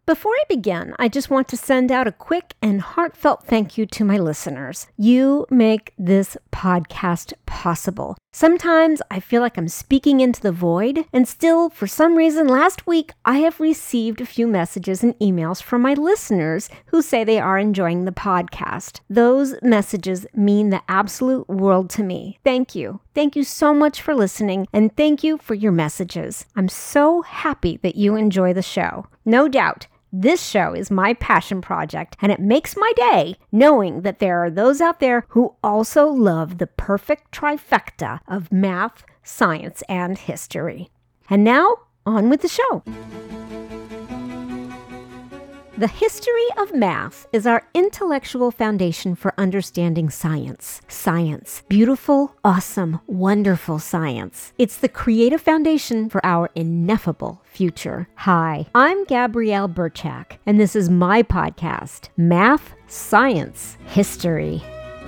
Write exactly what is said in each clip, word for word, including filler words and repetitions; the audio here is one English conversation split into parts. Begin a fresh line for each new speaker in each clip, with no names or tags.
Before I begin, I just want to send out a quick and heartfelt thank you to my listeners. You make this podcast possible. Sometimes I feel like I'm speaking into the void, and still, for some reason, last week I have received a few messages and emails from my listeners who say they are enjoying the podcast. Those messages mean the absolute world to me. Thank you. Thank you so much for listening, and thank you for your messages. I'm so happy that you enjoy the show. No doubt, this show is my passion project, and it makes my day knowing that there are those out there who also love the perfect trifecta of math, science, and history. And now, on with the show. The history of math is our intellectual foundation for understanding science. Science. Beautiful, awesome, wonderful science. It's the creative foundation for our ineffable future. Hi, I'm Gabrielle Burchak, and this is my podcast, Math, Science, History.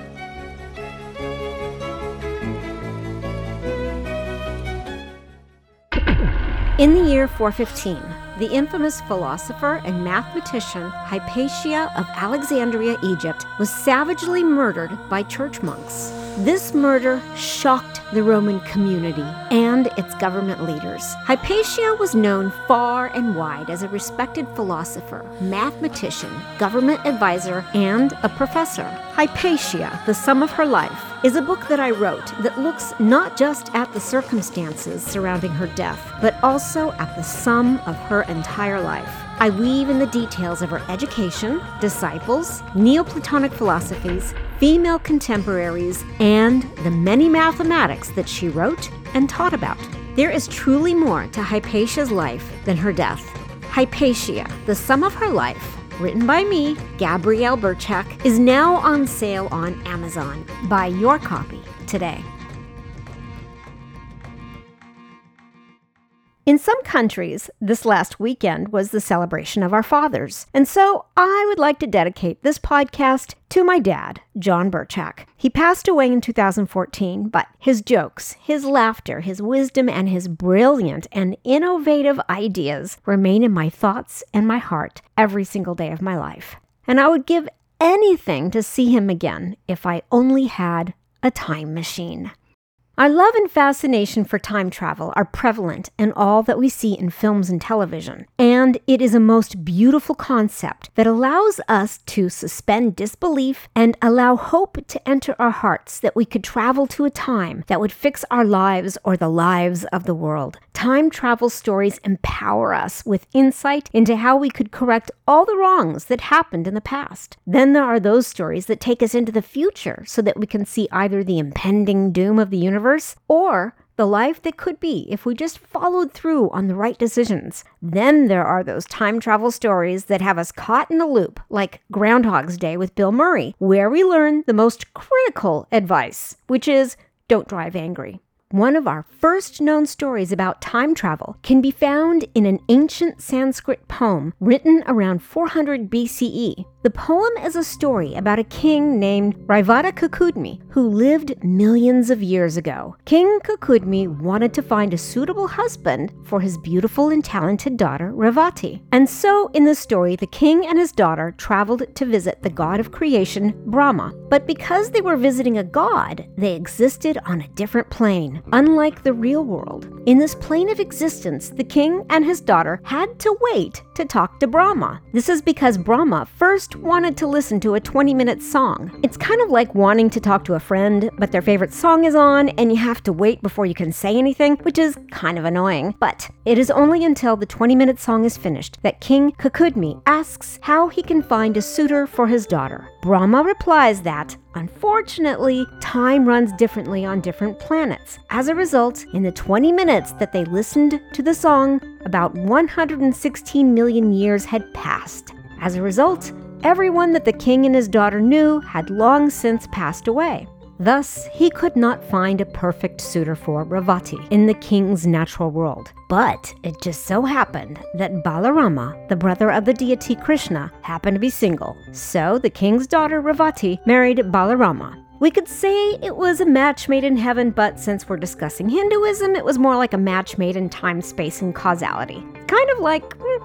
In the year four fifteen, the infamous philosopher and mathematician Hypatia of Alexandria, Egypt, was savagely murdered by church monks. This murder shocked the Roman community and its government leaders. Hypatia was known far and wide as a respected philosopher, mathematician, government advisor, and a professor. Hypatia, The Sum of Her Life, is a book that I wrote that looks not just at the circumstances surrounding her death, but also at the sum of her entire life. I weave in the details of her education, disciples, Neoplatonic philosophies, female contemporaries, and the many mathematics that she wrote and taught about. There is truly more to Hypatia's life than her death. Hypatia, The Sum of Her Life, written by me, Gabrielle Burchak, is now on sale on Amazon. Buy your copy today. In some countries, this last weekend was the celebration of our fathers, and so I would like to dedicate this podcast to my dad, John Burchak. He passed away in two thousand fourteen, but his jokes, his laughter, his wisdom, and his brilliant and innovative ideas remain in my thoughts and my heart every single day of my life. And I would give anything to see him again if I only had a time machine. Our love and fascination for time travel are prevalent in all that we see in films and television, and it is a most beautiful concept that allows us to suspend disbelief and allow hope to enter our hearts that we could travel to a time that would fix our lives or the lives of the world. Time travel stories empower us with insight into how we could correct all the wrongs that happened in the past. Then there are those stories that take us into the future so that we can see either the impending doom of the universe or the life that could be if we just followed through on the right decisions. Then there are those time travel stories that have us caught in a loop, like Groundhog's Day with Bill Murray, where we learn the most critical advice, which is don't drive angry. One of our first known stories about time travel can be found in an ancient Sanskrit poem written around four hundred B C E. The poem is a story about a king named Raivata Kukudmi who lived millions of years ago. King Kukudmi wanted to find a suitable husband for his beautiful and talented daughter Revati. And so in the story, the king and his daughter traveled to visit the god of creation, Brahma. But because they were visiting a god, they existed on a different plane, unlike the real world. In this plane of existence, the king and his daughter had to wait to talk to Brahma. This is because Brahma first wanted to listen to a twenty-minute song. It's kind of like wanting to talk to a friend, but their favorite song is on and you have to wait before you can say anything, which is kind of annoying. But it is only until the twenty-minute song is finished that King Kukudmi asks how he can find a suitor for his daughter. Brahma replies that, unfortunately, time runs differently on different planets. As a result, in the twenty minutes that they listened to the song, about one hundred sixteen million years had passed. As a result, everyone that the king and his daughter knew had long since passed away. Thus, he could not find a perfect suitor for Revati in the king's natural world. But it just so happened that Balarama, the brother of the deity Krishna, happened to be single. So the king's daughter Revati married Balarama. We could say it was a match made in heaven, but since we're discussing Hinduism, it was more like a match made in time, space, and causality. Kind of like mm,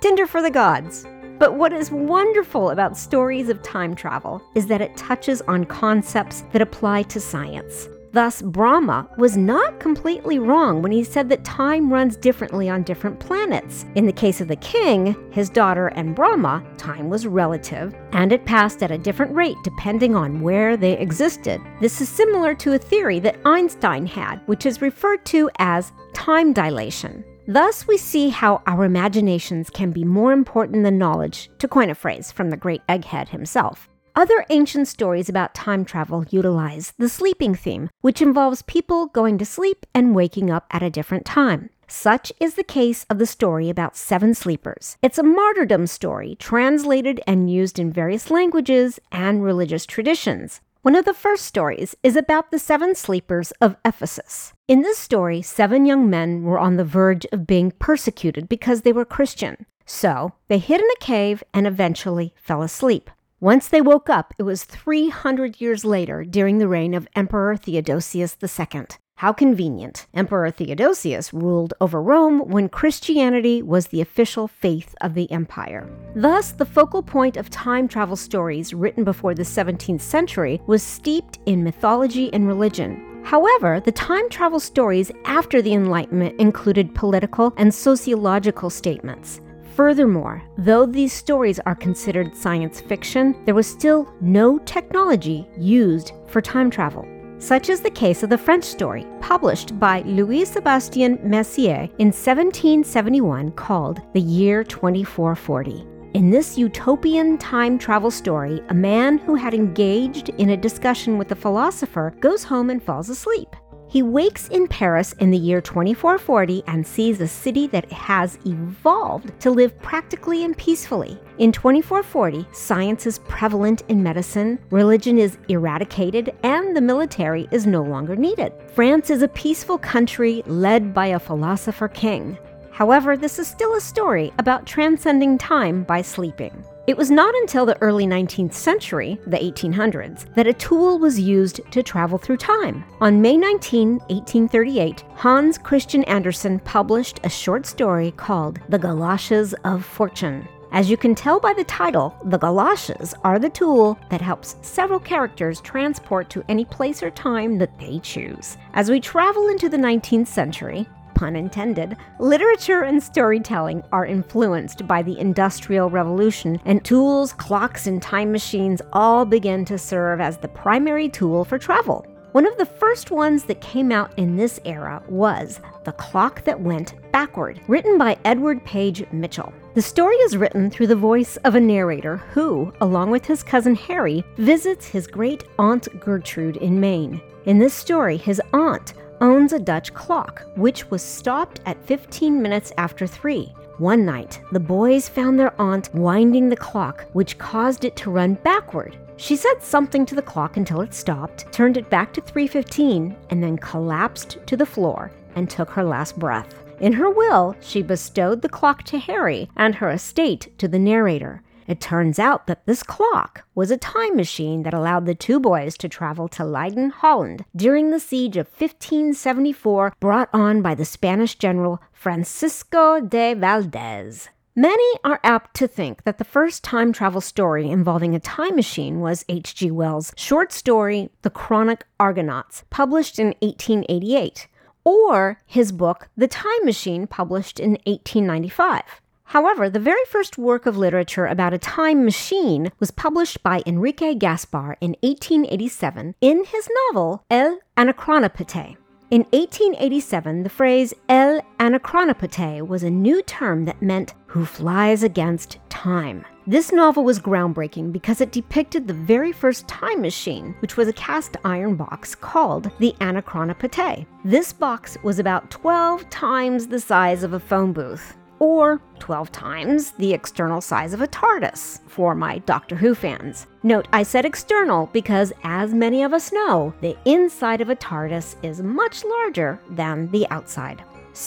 Tinder for the gods. But what is wonderful about stories of time travel is that it touches on concepts that apply to science. Thus, Brahma was not completely wrong when he said that time runs differently on different planets. In the case of the king, his daughter, and Brahma, time was relative, and it passed at a different rate depending on where they existed. This is similar to a theory that Einstein had, which is referred to as time dilation. Thus, we see how our imaginations can be more important than knowledge, to coin a phrase from the great egghead himself. Other ancient stories about time travel utilize the sleeping theme, which involves people going to sleep and waking up at a different time. Such is the case of the story about seven sleepers. It's a martyrdom story translated and used in various languages and religious traditions. One of the first stories is about the seven sleepers of Ephesus. In this story, seven young men were on the verge of being persecuted because they were Christian. So, they hid in a cave and eventually fell asleep. Once they woke up, it was three hundred years later during the reign of Emperor Theodosius the Second. How convenient. Emperor Theodosius ruled over Rome when Christianity was the official faith of the empire. Thus, the focal point of time travel stories written before the seventeenth century was steeped in mythology and religion. However, the time travel stories after the Enlightenment included political and sociological statements. Furthermore, though these stories are considered science fiction, there was still no technology used for time travel. Such is the case of the French story, published by Louis-Sébastien Messier in seventeen seventy-one called The Year twenty-four forty. In this utopian time travel story, a man who had engaged in a discussion with a philosopher goes home and falls asleep. He wakes in Paris in the year twenty-four forty and sees a city that has evolved to live practically and peacefully. In twenty-four forty, science is prevalent in medicine, religion is eradicated, and the military is no longer needed. France is a peaceful country led by a philosopher king. However, this is still a story about transcending time by sleeping. It was not until the early nineteenth century, the eighteen hundreds, that a tool was used to travel through time. On May nineteenth, eighteen thirty-eight, Hans Christian Andersen published a short story called The Galoshes of Fortune. As you can tell by the title, the galoshes are the tool that helps several characters transport to any place or time that they choose. As we travel into the nineteenth century, pun intended, literature and storytelling are influenced by the Industrial Revolution, and tools, clocks, and time machines all begin to serve as the primary tool for travel. One of the first ones that came out in this era was The Clock That Went Backward, written by Edward Page Mitchell. The story is written through the voice of a narrator who, along with his cousin Harry, visits his great aunt Gertrude in Maine. In this story, his aunt owns a Dutch clock, which was stopped at fifteen minutes after three. One night, the boys found their aunt winding the clock, which caused it to run backward. She said something to the clock until it stopped, turned it back to three fifteen, and then collapsed to the floor and took her last breath. In her will, she bestowed the clock to Harry and her estate to the narrator. It turns out that this clock was a time machine that allowed the two boys to travel to Leiden, Holland, during the siege of fifteen seventy-four brought on by the Spanish general Francisco de Valdez. Many are apt to think that the first time travel story involving a time machine was H G Wells' short story, The Chronic Argonauts, published in eighteen eighty-eight, or his book, The Time Machine, published in eighteen ninety-five. However, the very first work of literature about a time machine was published by Enrique Gaspar in eighteen eighty-seven in his novel El Anachronopete. In eighteen eighty-seven, the phrase El Anachronopete was a new term that meant who flies against time. This novel was groundbreaking because it depicted the very first time machine, which was a cast iron box called the Anachronopete. This box was about twelve times the size of a phone booth, or twelve times the external size of a TARDIS, for my Doctor Who fans. Note, I said external because, as many of us know, the inside of a TARDIS is much larger than the outside. So,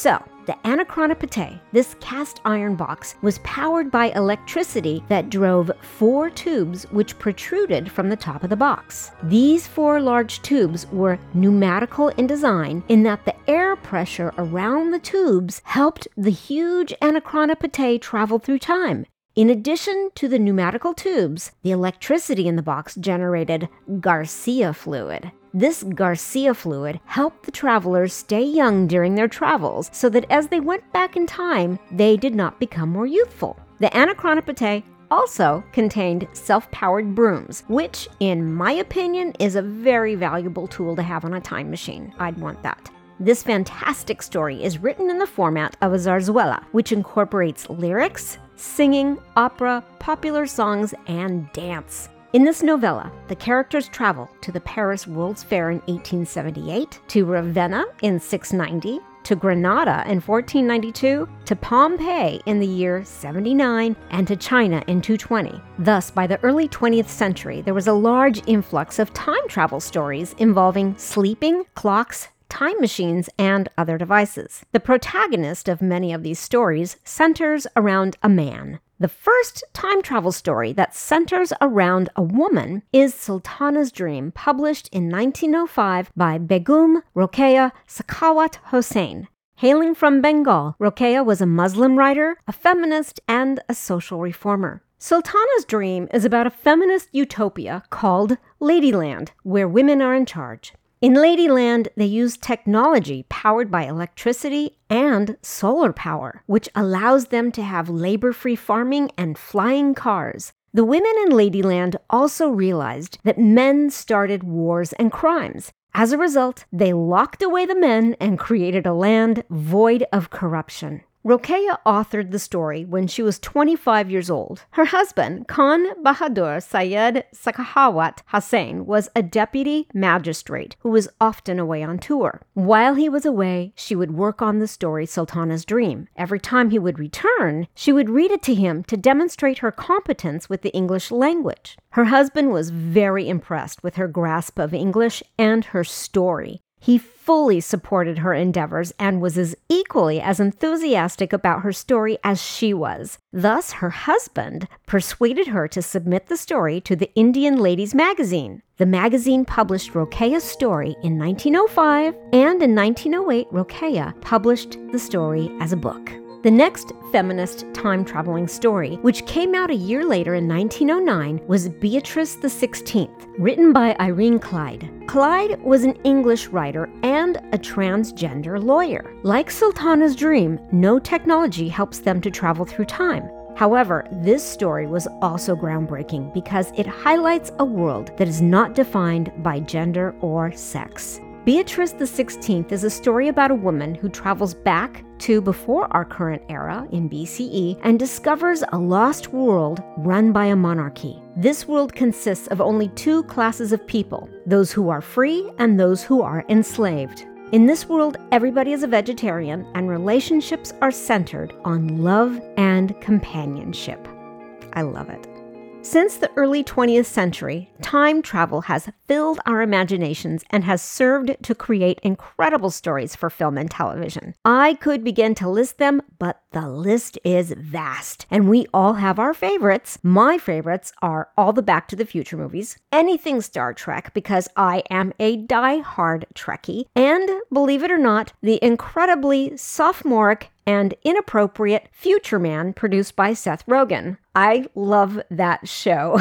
The Anachronopete, this cast iron box, was powered by electricity that drove four tubes which protruded from the top of the box. These four large tubes were pneumatical in design in that the air pressure around the tubes helped the huge Anachronopete travel through time. In addition to the pneumatical tubes, the electricity in the box generated Garcia fluid. This Garcia fluid helped the travelers stay young during their travels so that as they went back in time, they did not become more youthful. The Anachronopete also contained self-powered brooms, which, in my opinion, is a very valuable tool to have on a time machine. I'd want that. This fantastic story is written in the format of a zarzuela, which incorporates lyrics, singing, opera, popular songs, and dance. In this novella, the characters travel to the Paris World's Fair in eighteen seventy-eight, to Ravenna in six ninety, to Granada in fourteen ninety-two, to Pompeii in the year seventy-nine, and to China in two twenty. Thus, by the early twentieth century, there was a large influx of time travel stories involving sleeping, clocks, time machines, and other devices. The protagonist of many of these stories centers around a man. The first time travel story that centers around a woman is Sultana's Dream, published in nineteen oh five by Begum Rokeya Sakhawat Hossain. Hailing from Bengal, Rokeya was a Muslim writer, a feminist, and a social reformer. Sultana's Dream is about a feminist utopia called Ladyland, where women are in charge. In Ladyland, they use technology powered by electricity and solar power, which allows them to have labor-free farming and flying cars. The women in Ladyland also realized that men started wars and crimes. As a result, they locked away the men and created a land void of corruption. Rokeya authored the story when she was twenty-five years old. Her husband, Khan Bahadur Syed Sakhawat Hossain, was a deputy magistrate who was often away on tour. While he was away, she would work on the story Sultana's Dream. Every time he would return, she would read it to him to demonstrate her competence with the English language. Her husband was very impressed with her grasp of English and her story. He fully supported her endeavors and was as equally as enthusiastic about her story as she was. Thus, her husband persuaded her to submit the story to the Indian Ladies magazine. The magazine published Rokeya's story in nineteen oh five, and in nineteen oh eight, Rokeya published the story as a book. The next feminist time-traveling story, which came out a year later in nineteen oh nine, was Beatrice the sixteenth, written by Irene Clyde. Clyde was an English writer and a transgender lawyer. Like Sultana's Dream, no technology helps them to travel through time. However, this story was also groundbreaking because it highlights a world that is not defined by gender or sex. Beatrice the sixteenth is a story about a woman who travels back to before our current era in B C E and discovers a lost world run by a monarchy. This world consists of only two classes of people, those who are free and those who are enslaved. In this world, everybody is a vegetarian and relationships are centered on love and companionship. I love it. Since the early twentieth century, time travel has filled our imaginations and has served to create incredible stories for film and television. I could begin to list them, but the list is vast, and we all have our favorites. My favorites are all the Back to the Future movies, anything Star Trek because I am a die-hard Trekkie, and, believe it or not, the incredibly sophomoric and inappropriate Future Man produced by Seth Rogen. I love that show.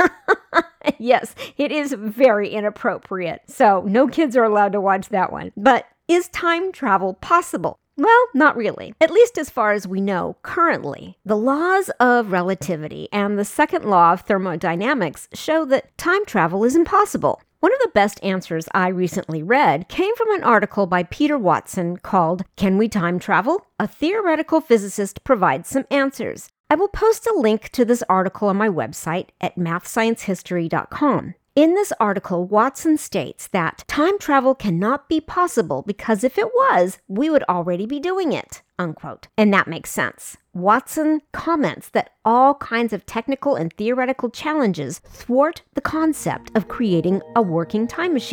Yes, it is very inappropriate, so no kids are allowed to watch that one. But is time travel possible? Well, not really. At least as far as we know currently. The laws of relativity and the second law of thermodynamics show that time travel is impossible. One of the best answers I recently read came from an article by Peter Watson called "Can We Time Travel? A Theoretical Physicist Provides Some Answers." I will post a link to this article on my website at math science history dot com. In this article, Watson states that time travel cannot be possible because if it was, we would already be doing it, unquote. And that makes sense. Watson comments that all kinds of technical and theoretical challenges thwart the concept of creating a working time machine.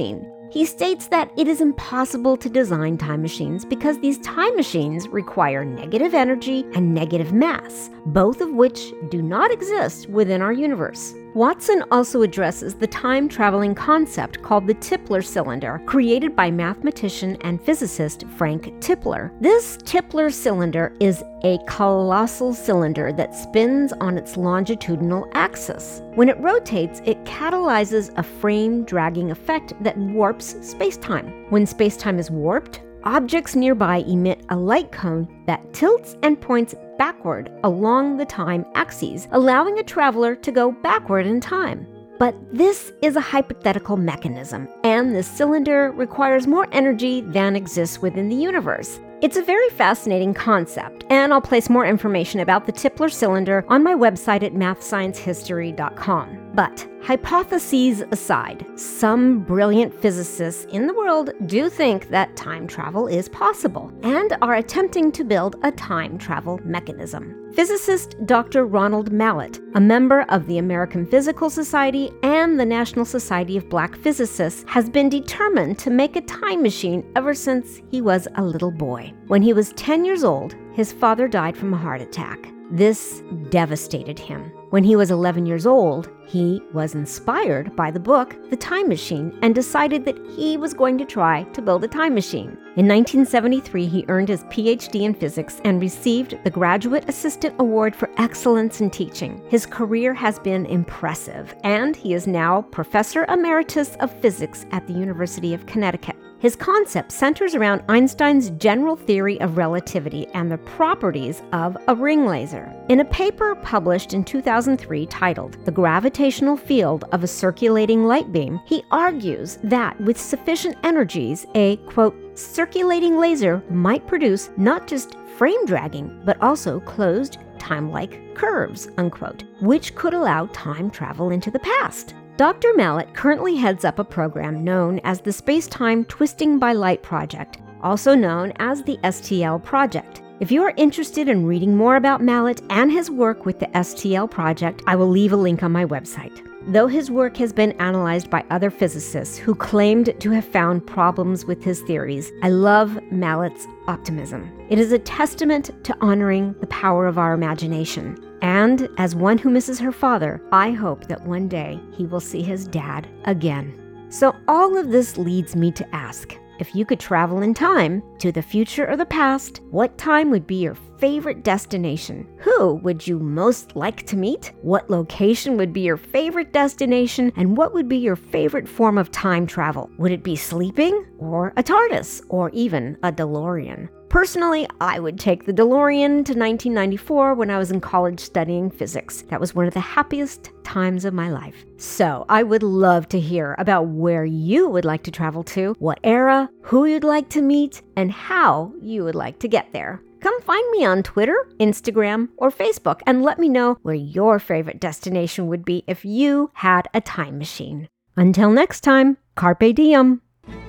He states that it is impossible to design time machines because these time machines require negative energy and negative mass, both of which do not exist within our universe. Watson also addresses the time-traveling concept called the Tipler cylinder, created by mathematician and physicist Frank Tipler. This Tipler cylinder is a colossal cylinder that spins on its longitudinal axis. When it rotates, it catalyzes a frame-dragging effect that warps space-time. When space-time is warped, objects nearby emit a light cone that tilts and points backward along the time axes, allowing a traveler to go backward in time. But this is a hypothetical mechanism, and this cylinder requires more energy than exists within the universe. It's a very fascinating concept, and I'll place more information about the Tipler cylinder on my website at math science history dot com. But hypotheses aside, some brilliant physicists in the world do think that time travel is possible and are attempting to build a time travel mechanism. Physicist Doctor Ronald Mallett, a member of the American Physical Society and the National Society of Black Physicists, has been determined to make a time machine ever since he was a little boy. When he was ten years old, his father died from a heart attack. This devastated him. When he was eleven years old, he was inspired by the book The Time Machine and decided that he was going to try to build a time machine. In nineteen seventy-three, he earned his P H D in physics and received the Graduate Assistant Award for Excellence in Teaching. His career has been impressive, and he is now Professor Emeritus of Physics at the University of Connecticut. His concept centers around Einstein's general theory of relativity and the properties of a ring laser. In a paper published in two thousand three titled The Gravitational Field of a Circulating Light Beam, he argues that with sufficient energies, a, quote, circulating laser might produce not just frame dragging, but also closed time-like curves, unquote, which could allow time travel into the past. Doctor Mallett currently heads up a program known as the Space-Time Twisting by Light Project, also known as the S T L Project. If you are interested in reading more about Mallett and his work with the S T L Project, I will leave a link on my website. Though his work has been analyzed by other physicists who claimed to have found problems with his theories, I love Mallett's optimism. It is a testament to honoring the power of our imagination. And as one who misses her father, I hope that one day he will see his dad again. So all of this leads me to ask, if you could travel in time, to the future or the past, what time would be your favorite destination? Who would you most like to meet? What location would be your favorite destination? And what would be your favorite form of time travel? Would it be sleeping, or a TARDIS, or even a DeLorean? Personally, I would take the DeLorean to nineteen ninety-four when I was in college studying physics. That was one of the happiest times of my life. So I would love to hear about where you would like to travel to, what era, who you'd like to meet, and how you would like to get there. Come find me on Twitter, Instagram, or Facebook and let me know where your favorite destination would be if you had a time machine. Until next time, carpe diem.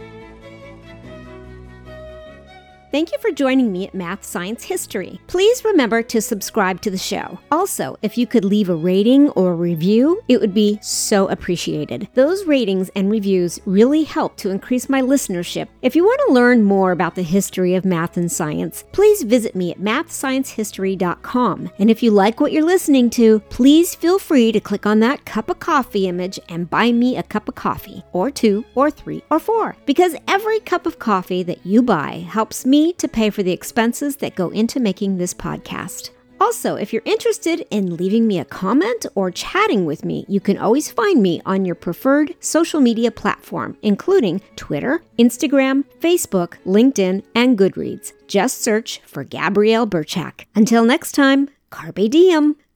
Thank you for joining me at Math Science History. Please remember to subscribe to the show. Also, if you could leave a rating or a review, it would be so appreciated. Those ratings and reviews really help to increase my listenership. If you want to learn more about the history of math and science, please visit me at math science history dot com. And if you like what you're listening to, please feel free to click on that cup of coffee image and buy me a cup of coffee, or two, or three, or four. Because every cup of coffee that you buy helps me to pay for the expenses that go into making this podcast. Also, if you're interested in leaving me a comment or chatting with me, you can always find me on your preferred social media platform, including Twitter, Instagram, Facebook, LinkedIn, and Goodreads. Just search for Gabrielle Berchak. Until next time, carpe diem.